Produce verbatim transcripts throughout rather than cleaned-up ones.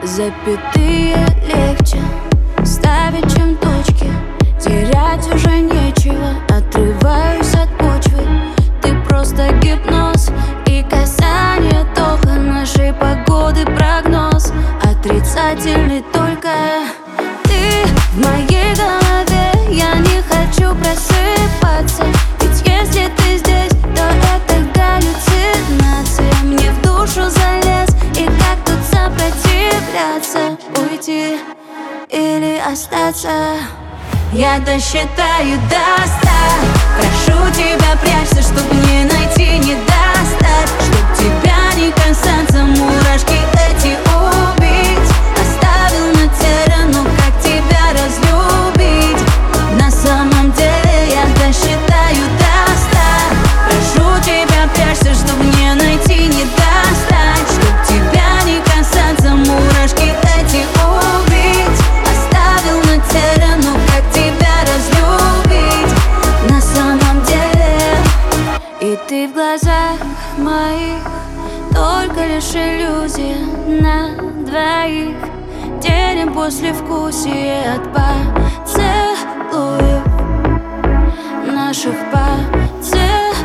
Запятые легче ставить, чем точки. Терять уже нечего, отрываюсь от почвы. Ты просто гипноз и касание тока нашей погоды прогноз. Отрицательный только ты в моей голове. Я не хочу просыпаться, ведь если ты здесь, то это галлюцинация. Мне в душу залез, и как тут сопротивляться? Уйти или остаться? Я досчитаю до ста. Прошу тебя, прячься, чтоб не найти, не достать. Чтоб тебя не касаться, мурашки эти убить. Оставил на теле, ну как тебя разлюбить? На самом деле я досчитаю до ста. Прошу тебя, прячься, чтоб не найти, не достать. Чтоб тебя не касаться, мурашки эти убить. Оставил на теле, ну как тебя разлюбить? На самом деле. И ты в глазах моих только лишь иллюзия на двоих. Делим послевкусие от поцелуев, наших поцелуев.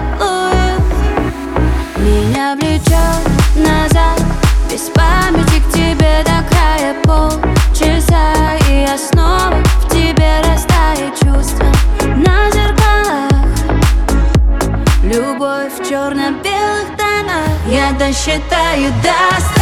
Меня влечет назад, без памяти к тебе до края полчаса. И я снова в тебе растаю чувства на зеркалах. Любовь в черно-белых тонах. Я досчитаю до ста.